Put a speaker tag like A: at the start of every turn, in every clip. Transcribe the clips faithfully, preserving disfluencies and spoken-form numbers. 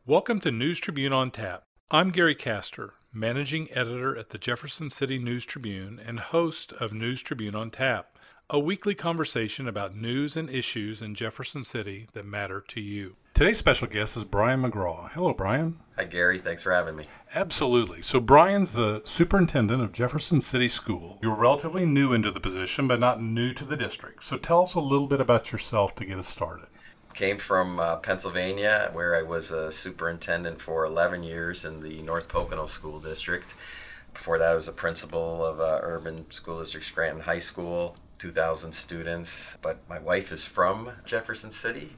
A: Welcome to News Tribune on Tap. I'm Gary Castor, Managing Editor at the Jefferson City News Tribune and host of News Tribune on Tap, a weekly conversation about news and issues in Jefferson City that matter to you. Today's special guest is Brian McGraw. Hello, Brian.
B: Hi, Gary. Thanks for having me.
A: Absolutely. So Brian's the superintendent of Jefferson City School. You're relatively new into the position, but not new to the district. So tell us a little bit about yourself to get us started.
B: Came from uh, Pennsylvania, where I was a superintendent for eleven years in the North Pocono School District. Before that, I was a principal of uh, Urban School District Scranton High School, two thousand students. But my wife is from Jefferson City,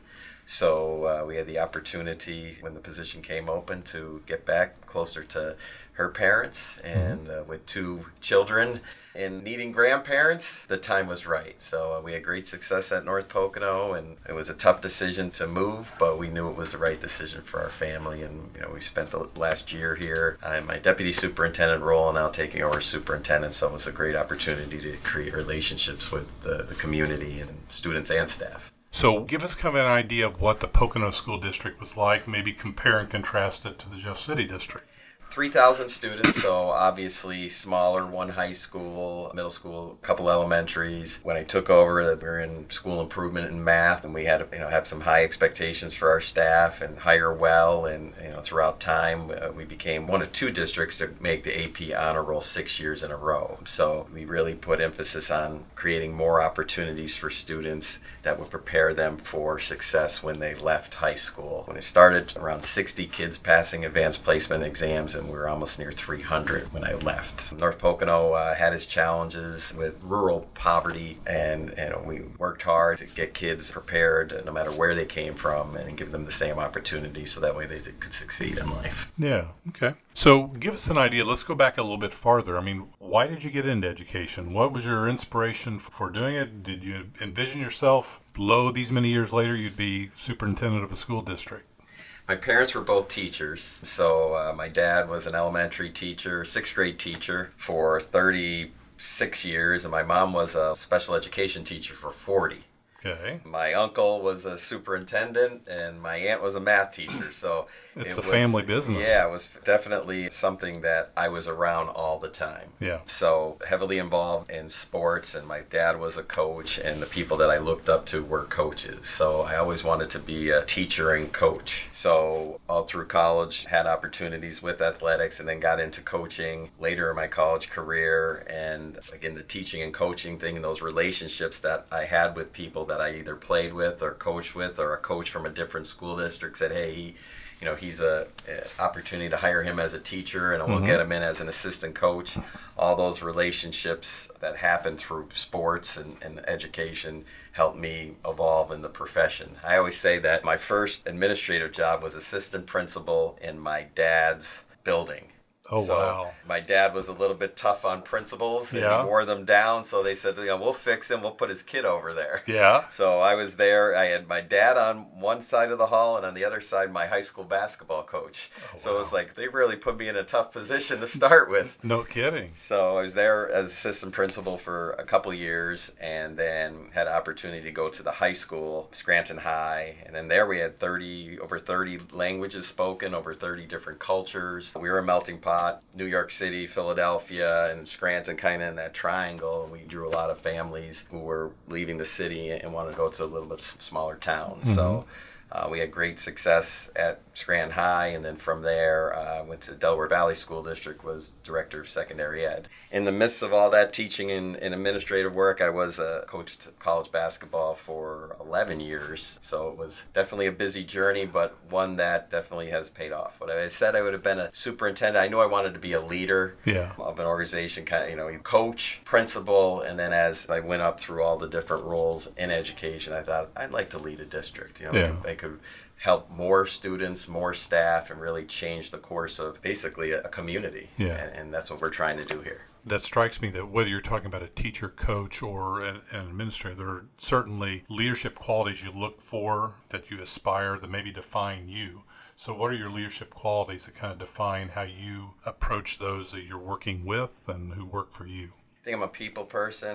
B: so uh, we had the opportunity when the position came open to get back closer to her parents, and uh, with two children and needing grandparents, the time was right. So uh, we had great success at North Pocono, and it was a tough decision to move, but we knew it was the right decision for our family. And you know, we spent the last year here in my deputy superintendent role, and now taking over superintendent. So it was a great opportunity to create relationships with the, the community and students and staff.
A: So give us kind of an idea of what the Pocono School District was like, maybe compare and contrast it to the Jeff City District.
B: three thousand students, so obviously smaller, one high school, middle school, a couple elementaries. When I took over, we were in school improvement and math, and we had you know have some high expectations for our staff and hire well. And you know throughout time, uh, we became one of two districts to make the A P honor roll six years in a row. So we really put emphasis on creating more opportunities for students that would prepare them for success when they left high school. When it started, around sixty kids passing advanced placement exams, and we were almost near three hundred when I left. North Pocono uh, had its challenges with rural poverty, and you know, we worked hard to get kids prepared no matter where they came from and give them the same opportunity so that way they could succeed in life.
A: Yeah, okay. So give us an idea. Let's go back a little bit farther. I mean, why did you get into education? What was your inspiration for doing it? Did you envision yourself, lo, these many years later, you'd be superintendent of a school district?
B: My parents were both teachers, so uh, my dad was an elementary teacher, sixth grade teacher for thirty-six years, and my mom was a special education teacher for forty.
A: Okay.
B: My uncle was a superintendent, and my aunt was a math teacher. So
A: it's
B: it
A: a
B: was,
A: family business.
B: Yeah, it was definitely something that I was around all the time.
A: Yeah.
B: So heavily involved in sports, and my dad was a coach, and the people that I looked up to were coaches. So I always wanted to be a teacher and coach. So all through college, had opportunities with athletics, and then got into coaching later in my college career. And again, the teaching and coaching thing, and those relationships that I had with people that I either played with or coached with, or a coach from a different school district said, hey, he, you know, he's a, a opportunity to hire him as a teacher, and we'll mm-hmm. get him in as an assistant coach. All those relationships that happen through sports and, and education helped me evolve in the profession. I always say that my first administrative job was assistant principal in my dad's building.
A: Oh,
B: so
A: wow.
B: My dad was a little bit tough on principals, and
A: yeah.
B: he wore them down, so they said, you know, we'll fix him, we'll put his kid over there.
A: Yeah.
B: So I was there. I had my dad on one side of the hall, and on the other side, my high school basketball coach. Oh, so wow. It was like, they really put me in a tough position to start with.
A: No kidding.
B: So I was there as assistant principal for a couple years, and then had an opportunity to go to the high school, Scranton High, and then there we had thirty, over thirty languages spoken, over thirty different cultures. We were a melting pot. New York City, Philadelphia, and Scranton, kind of in that triangle. We drew a lot of families who were leaving the city and wanted to go to a little bit smaller town. Mm-hmm. So uh, we had great success at Scranton High, and then from there I uh, went to Delaware Valley School District, was director of secondary ed. In the midst of all that teaching and, and administrative work, I was a coach to college basketball for eleven years. So it was definitely a busy journey, but one that definitely has paid off. When I said I would have been a superintendent, I knew I wanted to be a leader
A: yeah.
B: of an organization, kind of, you know, coach, principal, and then as I went up through all the different roles in education, I thought I'd like to lead a district. You know,
A: yeah.
B: I could help more students, more staff, and really change the course of basically a, a community.
A: Yeah.
B: And, and that's what we're trying to do here.
A: That strikes me that whether you're talking about a teacher, coach, or an, an administrator, there are certainly leadership qualities you look for, that you aspire, that maybe define you. So what are your leadership qualities that kind of define how you approach those that you're working with and who work for you?
B: I think I'm a people person.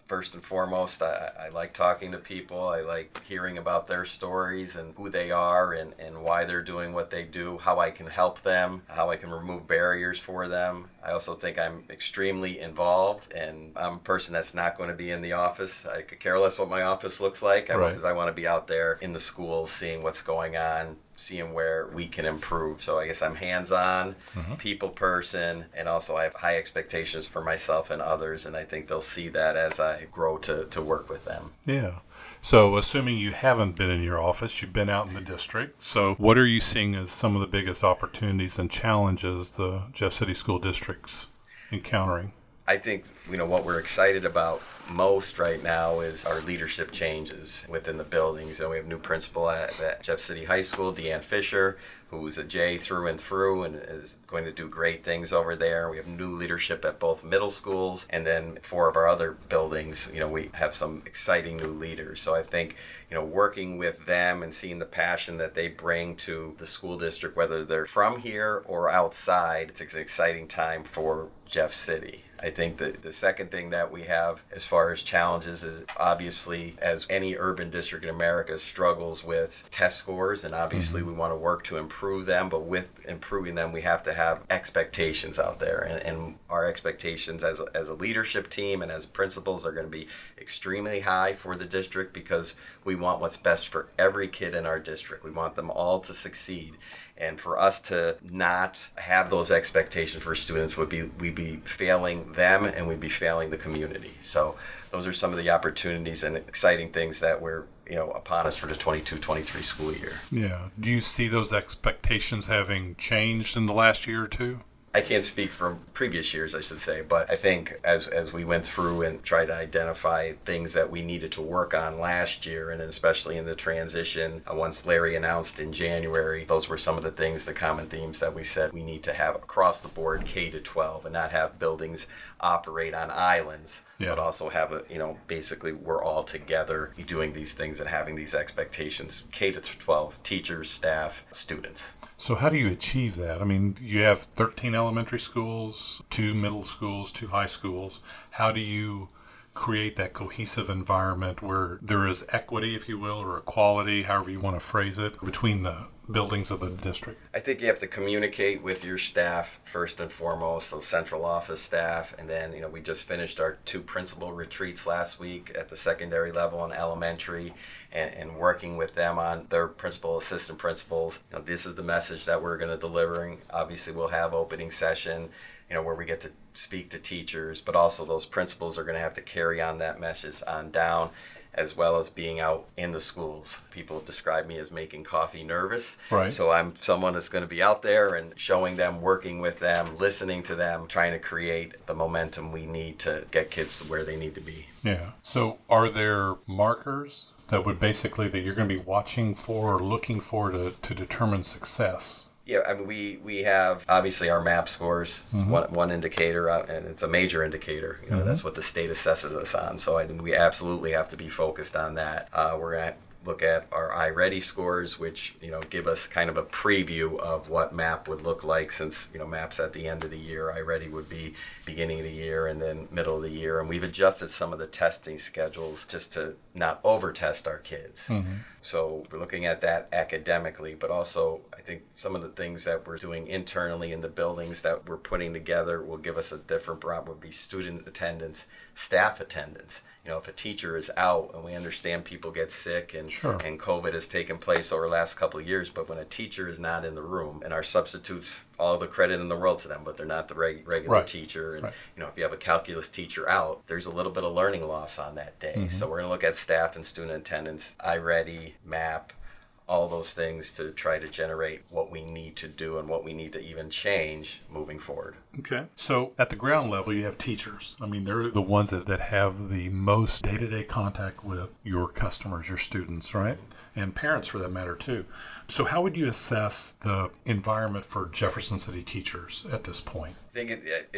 B: First and foremost, I, I like talking to people. I like hearing about their stories and who they are and, and why they're doing what they do, how I can help them, how I can remove barriers for them. I also think I'm extremely involved, and I'm a person that's not going to be in the office. I could care less what my office looks like because
A: right.
B: I want to be out there in the schools seeing what's going on, seeing where we can improve. So I guess I'm hands-on, mm-hmm. people person, and also I have high expectations for myself and others, and I think they'll see that as I grow to, to work with them.
A: Yeah. So assuming you haven't been in your office, you've been out in the district. So what are you seeing as some of the biggest opportunities and challenges the Jeff City School District's encountering?
B: I think, you know, what we're excited about most right now is our leadership changes within the buildings. So we have a new principal at, at Jeff City High School, Deanne Fisher, who's a J through and through and is going to do great things over there. We have new leadership at both middle schools, and then four of our other buildings, you know, we have some exciting new leaders. So I think, you know, working with them and seeing the passion that they bring to the school district, whether they're from here or outside, it's an exciting time for Jeff City. I think that the second thing that we have as far as challenges is obviously, as any urban district in America struggles with test scores, and obviously mm-hmm. we want to work to improve them, but with improving them we have to have expectations out there, and, and our expectations as a, as a leadership team and as principals are going to be extremely high for the district because we want what's best for every kid in our district. We want them all to succeed. And for us to not have those expectations for students would be we'd be failing them and we'd be failing the community. So those are some of the opportunities and exciting things that we're, you know, upon us for the twenty-two twenty-three school year.
A: Yeah. Do you see those expectations having changed in the last year or two?
B: I can't speak from previous years, I should say, but I think as as we went through and tried to identify things that we needed to work on last year, and especially in the transition, uh, once Larry announced in January, those were some of the things, the common themes that we said we need to have across the board K to twelve and not have buildings operate on islands, yeah. but also have a, you know, basically we're all together doing these things and having these expectations, K to twelve, teachers, staff, students.
A: So how do you achieve that? I mean, you have thirteen elementary schools, two middle schools, two high schools. How do you create that cohesive environment where there is equity, if you will, or equality, however you want to phrase it, between the buildings of the district?
B: I think you have to communicate with your staff first and foremost, so central office staff, and then, you know, we just finished our two principal retreats last week at the secondary level and elementary, and, and working with them on their principal, assistant principals. You know, this is the message that we're going to delivering. Obviously, we'll have opening session, you know, where we get to speak to teachers, but also those principals are going to have to carry on that message on down, as well as being out in the schools. People describe me as making coffee nervous.
A: Right.
B: So I'm someone that's going to be out there and showing them, working with them, listening to them, trying to create the momentum we need to get kids to where they need to be.
A: Yeah. So are there markers that would basically, that you're going to be watching for or looking for to, to determine success?
B: Yeah, I mean, we, we have obviously our MAP scores, mm-hmm. one, one indicator, uh, and it's a major indicator. You know, mm-hmm. That's what the state assesses us on. So I think we absolutely have to be focused on that. Uh, we're going to look at our iReady scores, which, you know, give us kind of a preview of what MAP would look like, since, you know, MAP's at the end of the year. iReady would be beginning of the year and then middle of the year. And we've adjusted some of the testing schedules just to not over-test our kids. Mm-hmm. So we're looking at that academically, but also I think some of the things that we're doing internally in the buildings that we're putting together will give us a different barometer, would be student attendance, staff attendance. You know, if a teacher is out, and we understand people get sick and,
A: sure.
B: and COVID has taken place over the last couple of years, but when a teacher is not in the room, and our substitutes, all the credit in the world to them, but they're not the reg- regular
A: right.
B: teacher. And,
A: right.
B: you know, if you have a calculus teacher out, there's a little bit of learning loss on that day. Mm-hmm. So we're going to look at staff and student attendance, iReady, MAP, all those things to try to generate what we need to do and what we need to even change moving forward.
A: Okay. So at the ground level, you have teachers. I mean, they're the ones that, that have the most day-to-day contact with your customers, your students, right? And parents for that matter, too. So how would you assess the environment for Jefferson City teachers at this point?
B: I think it, it's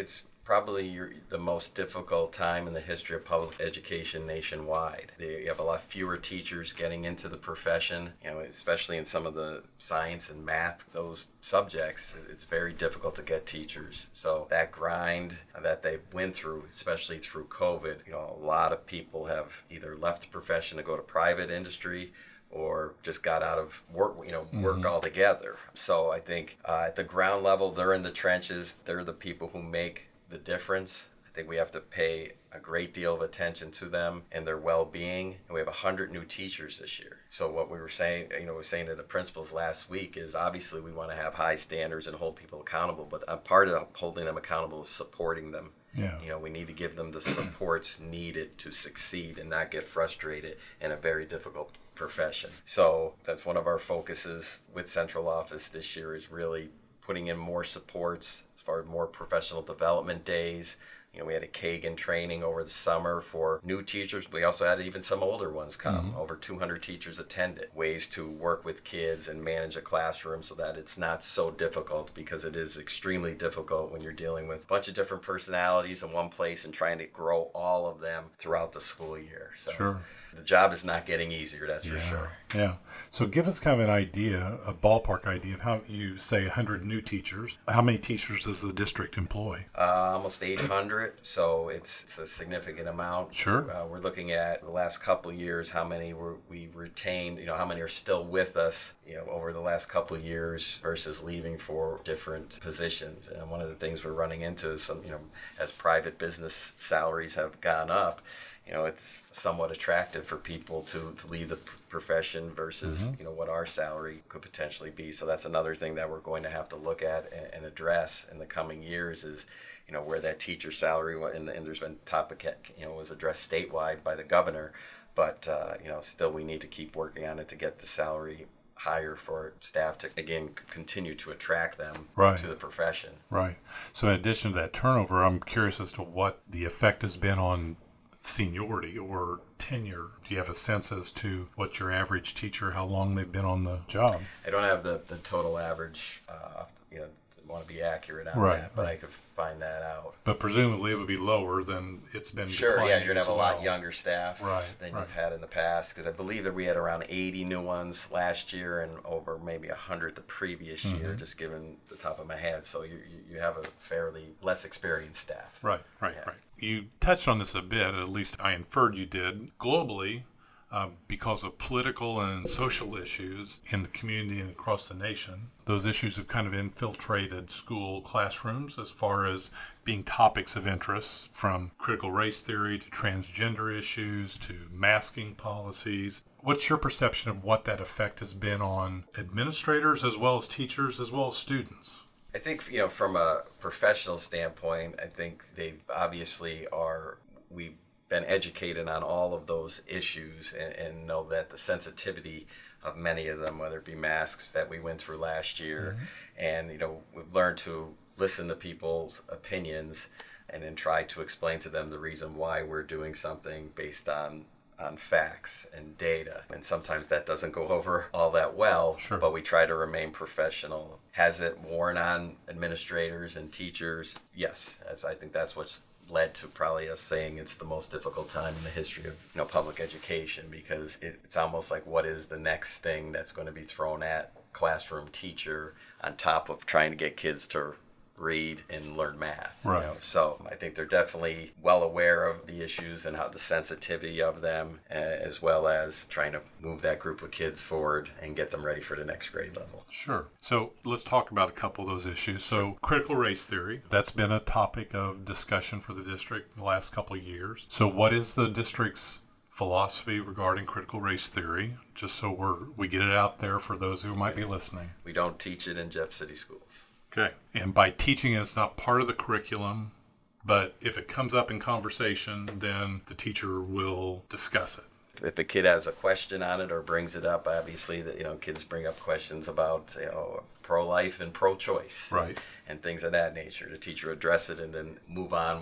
B: probably your, the most difficult time in the history of public education nationwide. They, you have a lot fewer teachers getting into the profession, you know, especially in some of the science and math, those subjects. It's very difficult to get teachers. So that grind that they went through, especially through COVID, you know, a lot of people have either left the profession to go to private industry or just got out of work, you know, work mm-hmm. altogether. So I think uh, at the ground level, they're in the trenches. They're the people who make the difference. I think we have to pay a great deal of attention to them and their well-being. And we have one hundred new teachers this year. So what we were saying, you know, we were saying to the principals last week is obviously we want to have high standards and hold people accountable, but a part of holding them accountable is supporting them. Yeah. You know, we need to give them the supports needed to succeed and not get frustrated in a very difficult profession. So that's one of our focuses with central office this year is really putting in more supports as far as more professional development days. You know, we had a Kagan training over the summer for new teachers. We also had even some older ones come. Mm-hmm. Over two hundred teachers attended. Ways to work with kids and manage a classroom so that it's not so difficult, because it is extremely difficult when you're dealing with a bunch of different personalities in one place and trying to grow all of them throughout the school year. So
A: sure.
B: The job is not getting easier, that's
A: yeah.
B: for sure.
A: Yeah. So give us kind of an idea, a ballpark idea of how you say one hundred new teachers. How many teachers does the district employ?
B: Uh, almost eight hundred. So it's, it's a significant amount.
A: Sure.
B: Uh, we're looking at the last couple of years, how many were we retained, you know, how many are still with us, you know, over the last couple of years versus leaving for different positions. And one of the things we're running into is some, you know, as private business salaries have gone up, you know, it's somewhat attractive for people to, to leave the profession versus, mm-hmm. you know, what our salary could potentially be. So that's another thing that we're going to have to look at and, and address in the coming years is, you know, where that teacher salary, and, and there's been topic, you know, was addressed statewide by the governor, but, uh, you know, still we need to keep working on it to get the salary higher for staff to, again, continue to attract them
A: right.
B: to the profession.
A: Right. So in addition to that turnover, I'm curious as to what the effect has been on seniority or tenure. Do you have a sense as to what your average teacher, how long they've been on the job?
B: I don't have the, the total average, uh, you know, want to be accurate on
A: right,
B: that, but
A: right.
B: I could find that out.
A: But presumably it would be lower than it's been.
B: Sure, yeah, you're going to have a
A: well.
B: lot younger staff
A: right,
B: than
A: right.
B: you've had in the past, because I believe that we had around eighty new ones last year and over maybe one hundred the previous mm-hmm. year, just given the top of my head. So you you have a fairly less experienced staff.
A: Right, right, yeah. right. You touched on this a bit, at least I inferred you did. Globally, uh, because of political and social issues in the community and across the nation, those issues have kind of infiltrated school classrooms as far as being topics of interest, from critical race theory to transgender issues to masking policies. What's your perception of what that effect has been on administrators as well as teachers as well as students?
B: I think, you know, from a professional standpoint, I think they obviously are, we've been educated on all of those issues and, and know that the sensitivity of many of them, whether it be masks that we went through last year, mm-hmm. and, you know, we've learned to listen to people's opinions and then try to explain to them the reason why we're doing something based on on facts and data. And sometimes that doesn't go over all that well,
A: sure.
B: but we try to remain professional. Has it worn on administrators and teachers? Yes. As I think that's what's led to probably us saying it's the most difficult time in the history of, you know, public education, because it, it's almost like, what is the next thing that's going to be thrown at classroom teacher on top of trying to get kids to read and learn math.
A: Right.
B: You know? So I think they're definitely well aware of the issues and how the sensitivity of them, uh, as well as trying to move that group of kids forward and get them ready for the next grade level.
A: Sure. So let's talk about a couple of those issues. So critical race theory, that's been a topic of discussion for the district in the last couple of years. So what is the district's philosophy regarding critical race theory, just so we're we get it out there for those who might be listening?
B: We don't teach it in Jeff City schools.
A: Okay. And by teaching it, it's not part of the curriculum, but if it comes up in conversation, then the teacher will discuss it.
B: If a kid has a question on it or brings it up, obviously, that, you know, kids bring up questions about, you know, pro-life and pro-choice,
A: right,
B: and things of that nature. The teacher address it and then move on with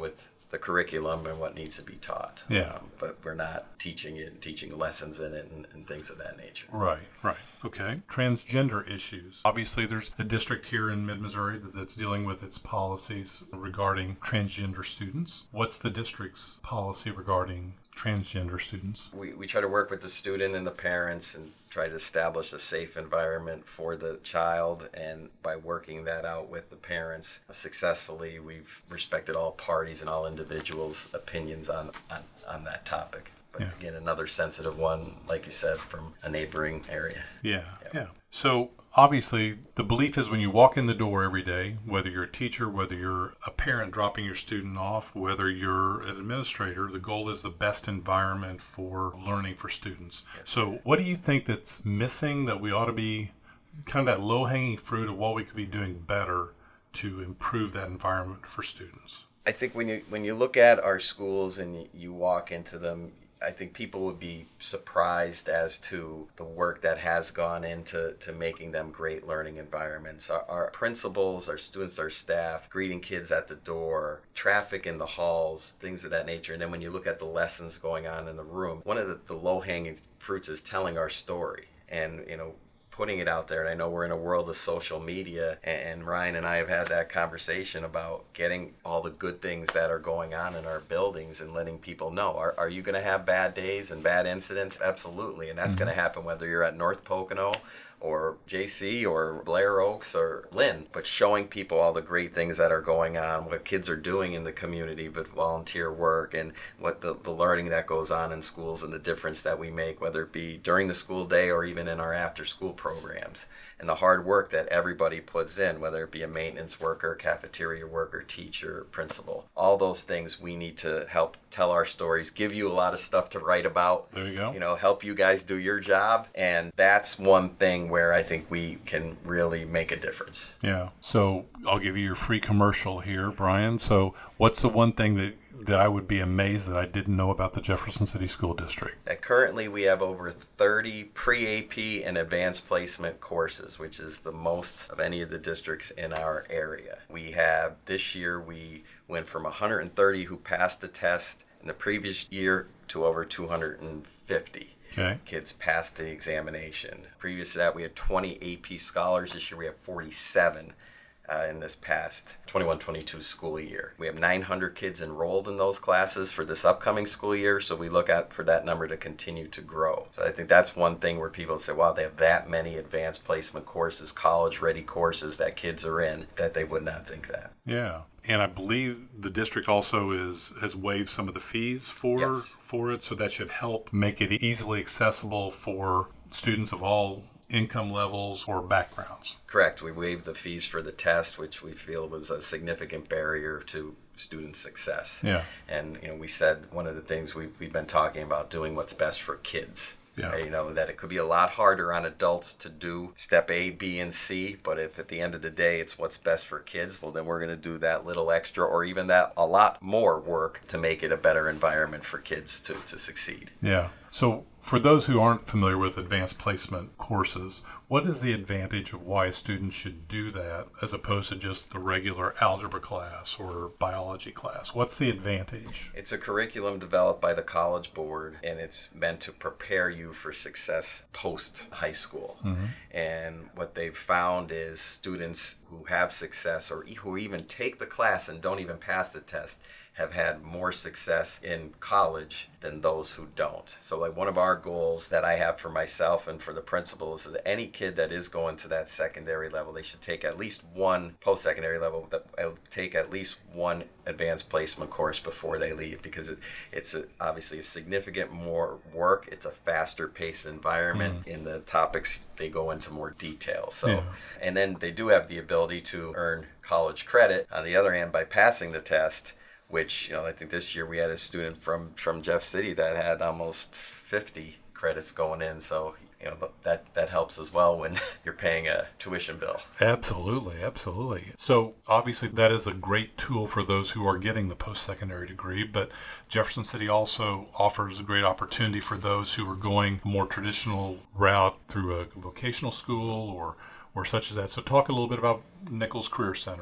B: the curriculum and what needs to be taught.
A: Yeah.
B: Um, but we're not teaching it and teaching lessons in it and, and things of that nature.
A: Right, right. Okay. Transgender issues. Obviously, there's a district here in mid-Missouri that, that's dealing with its policies regarding transgender students. What's the district's policy regarding transgender students?
B: We, we try to work with the student and the parents and try to establish a safe environment for the child. And by working that out with the parents successfully, we've respected all parties and all individuals' opinions on, on, on that topic. But
A: yeah.
B: again, another sensitive one, like you said, from a neighboring area.
A: Yeah, yeah. yeah. So obviously, the belief is when you walk in the door every day, whether you're a teacher, whether you're a parent dropping your student off, whether you're an administrator, the goal is the best environment for learning for students. Yes. So what do you think that's missing that we ought to be, kind of that low-hanging fruit of what we could be doing better to improve that environment for students?
B: I think when you when you look at our schools and you, you walk into them, I think people would be surprised as to the work that has gone into to making them great learning environments. Our, our principals, our students, our staff, greeting kids at the door, traffic in the halls, things of that nature. And then when you look at the lessons going on in the room, one of the, the low-hanging fruits is telling our story. And, you know, putting it out there. And I know we're in a world of social media, and Ryan and I have had that conversation about getting all the good things that are going on in our buildings and letting people know. Are, are you going to have bad days and bad incidents? Absolutely. And that's mm-hmm. going to happen whether you're at North Pocono or J C or Blair Oaks or Lynn, but showing people all the great things that are going on, what kids are doing in the community with volunteer work, and what the, the learning that goes on in schools and the difference that we make, whether it be during the school day or even in our after-school programs, and the hard work that everybody puts in, whether it be a maintenance worker, cafeteria worker, teacher, principal. All those things we need to help tell our stories, give you a lot of stuff to write about.
A: There you go.
B: You know, help you guys do your job, and that's one thing where I think we can really make a difference.
A: Yeah. So I'll give you your free commercial here, Brian. So what's the one thing that, that I would be amazed that I didn't know about the Jefferson City School District?
B: That currently we have over thirty pre-A P and advanced placement courses, which is the most of any of the districts in our area. We have, this year, we went from one hundred thirty who passed the test in the previous year to over two hundred fifty.
A: Okay.
B: Kids passed the examination. Previous to that, we had twenty A P scholars. This year, we have forty-seven uh, in this past twenty-one twenty-two school year. We have nine hundred kids enrolled in those classes for this upcoming school year, so we look at for that number to continue to grow. So I think that's one thing where people say, wow, they have that many advanced placement courses, college-ready courses that kids are in, that they would not think that.
A: Yeah. And I believe the district also is has waived some of the fees for
B: yes.
A: for it, so that should help make it easily accessible for students of all income levels or backgrounds.
B: Correct. We waived the fees for the test, which we feel was a significant barrier to student success.
A: Yeah.
B: And you know, we said one of the things we we've been talking about doing what's best for kids.
A: Yeah.
B: Right? You know, that it could be a lot harder on adults to do step A, B, and C, but if at the end of the day it's what's best for kids, well, then we're going to do that little extra or even that a lot more work to make it a better environment for kids to, to succeed.
A: Yeah. So for those who aren't familiar with advanced placement courses, what is the advantage of why a student should do that as opposed to just the regular algebra class or biology class? What's the advantage?
B: It's a curriculum developed by the College Board, and it's meant to prepare you for success post-high school. Mm-hmm. And what they've found is students who have success or who even take the class and don't even pass the test have had more success in college than those who don't. So like one of our goals that I have for myself and for the principals is that any kid that is going to that secondary level, they should take at least one post-secondary level, that take at least one advanced placement course before they leave, because it, it's a, obviously a significant more work. It's a faster paced environment. Mm. In the topics, they go into more detail. So, yeah. And then they do have the ability to earn college credit. On the other hand, by passing the test, which, you know, I think this year we had a student from, from Jeff City that had almost fifty credits going in. So, you know, that, that helps as well when you're paying a tuition bill.
A: Absolutely, absolutely. So obviously that is a great tool for those who are getting the post-secondary degree, but Jefferson City also offers a great opportunity for those who are going a more traditional route through a vocational school or, or such as that. So talk a little bit about Nichols Career Center.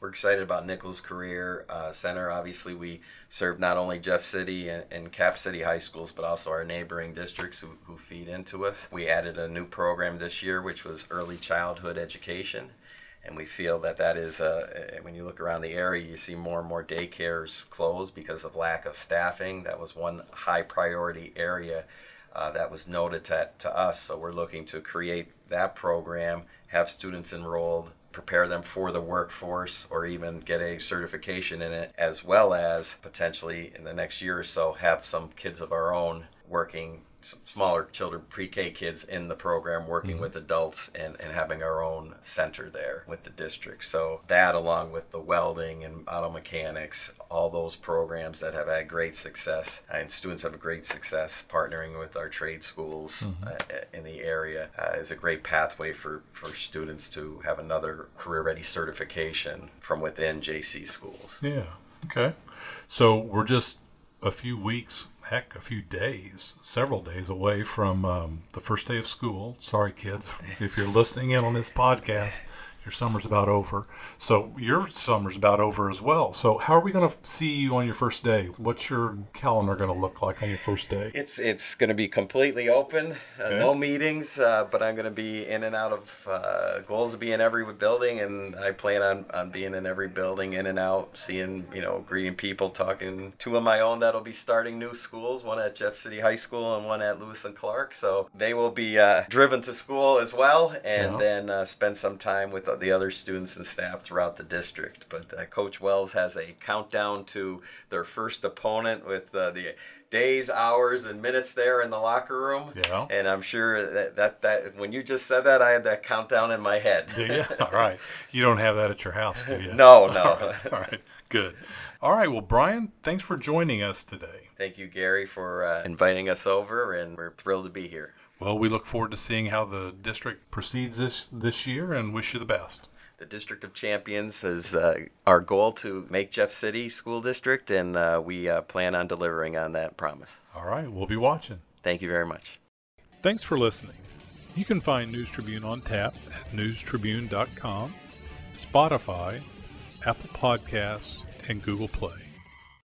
B: We're excited about Nichols Career uh, Center. Obviously, we serve not only Jeff City and, and Cap City high schools, but also our neighboring districts who, who feed into us. We added a new program this year, which was early childhood education. And we feel that that is, uh, when you look around the area, you see more and more daycares close because of lack of staffing. That was one high priority area uh, that was noted to, to us. So we're looking to create that program, have students enrolled, prepare them for the workforce, or even get a certification in it, as well as potentially in the next year or so have some kids of our own working, smaller children, pre-K kids in the program, working mm-hmm. with adults and, and having our own center there with the district. So that, along with the welding and auto mechanics, all those programs that have had great success, and students have a great success partnering with our trade schools mm-hmm. uh, in the area, uh, is a great pathway for, for students to have another career-ready certification from within J C schools.
A: Yeah, okay. So we're just a few weeks heck, a few days, several days away from um, the first day of school. Sorry, kids, if you're listening in on this podcast, your summer's about over. So your summer's about over as well. So how are we going to see you on your first day? What's your calendar going to look like on your first day?
B: It's it's going to be completely open. Uh,
A: okay.
B: No meetings, uh, but I'm going to be in and out of uh, goals to be in every building, and I plan on, on being in every building, in and out, seeing, you know, greeting people, talking. Two of my own that'll be starting new schools, one at Jeff City High School and one at Lewis and Clark. So they will be uh, driven to school as well, and yeah. then uh, spend some time with the other students and staff throughout the district. But uh, Coach Wells has a countdown to their first opponent with uh, the days, hours, and minutes there in the locker room.
A: Yeah.
B: And I'm sure that, that, that when you just said that, I had that countdown in my head.
A: Do you? All right. You don't have that at your house, do you?
B: No, no.
A: All right. All right. Good. All right. Well, Brian, thanks for joining us today.
B: Thank you, Gary, for uh, inviting us over, and we're thrilled to be here.
A: Well, we look forward to seeing how the district proceeds this, this year, and wish you the best.
B: The District of Champions is uh, our goal to make Jeff City School District, and uh, we uh, plan on delivering on that promise.
A: All right. We'll be watching.
B: Thank you very much.
A: Thanks for listening. You can find News Tribune on tap at news tribune dot com, Spotify, Apple Podcasts, and Google Play.